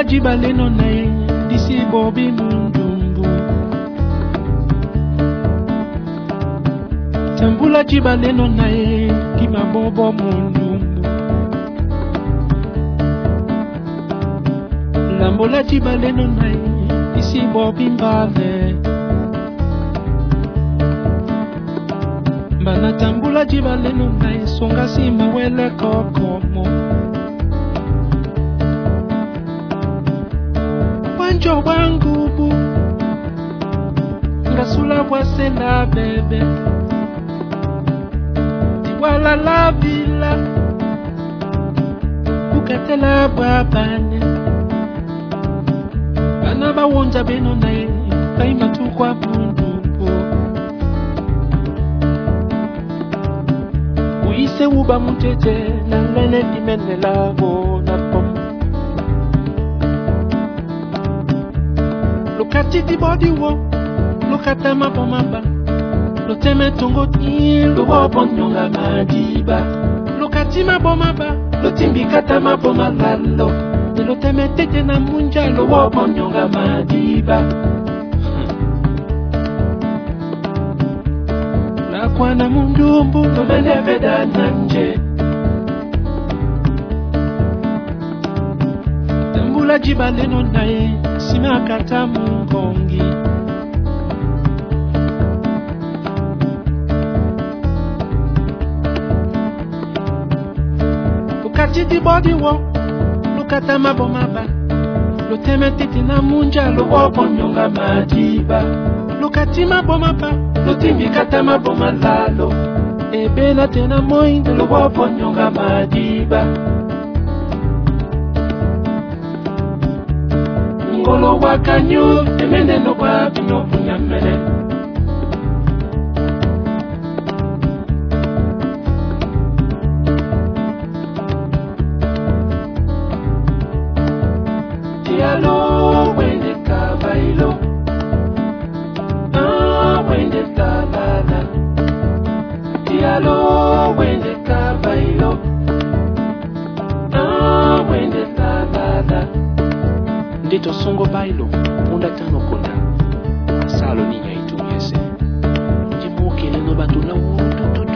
jibaleno nae disi bobi mundumbu. Tambula jibaleno nae kima bobo mundumbu. Lambola jibaleno nae disi bobi mbale. Bana tambula jibaleno nae songa si mawele kokomo. Wanjo wangu bu ngasula bwase la bebe Tiwala la vila Bukatela bwabane Bana ba wonja beno nae Kaima tu kwa bundubu Uise uba mutete Na lele dimene lavo na pomo. Look at the body wo, look at the map on my back. Look at me tongo ti, look up on your madiba. Look at the map on my back, look at me kata map on my lalo. Look at me tete na munja, look up on your madiba. La kwana mundumbu, no mene veda nanje. Tambula jibaleno nae. Sima kata mungongi Look at the body wo Look at the mabomaba Lo teme tete na munja Lo wapon yonga madiba Look at the mabomaba Lo teme kata mabomalalo Ebe la tena moinde Lo wapon yonga madiba Ngolo wakanyo, emene no kwa binyo punyamene. Tialo, wende kabailo. Wende talala. Tialo, wende kabailo. Wende talala. Ndito songo bailo, munda tano konda. Salo ninya itu yese. Jimu kele no batu na wudu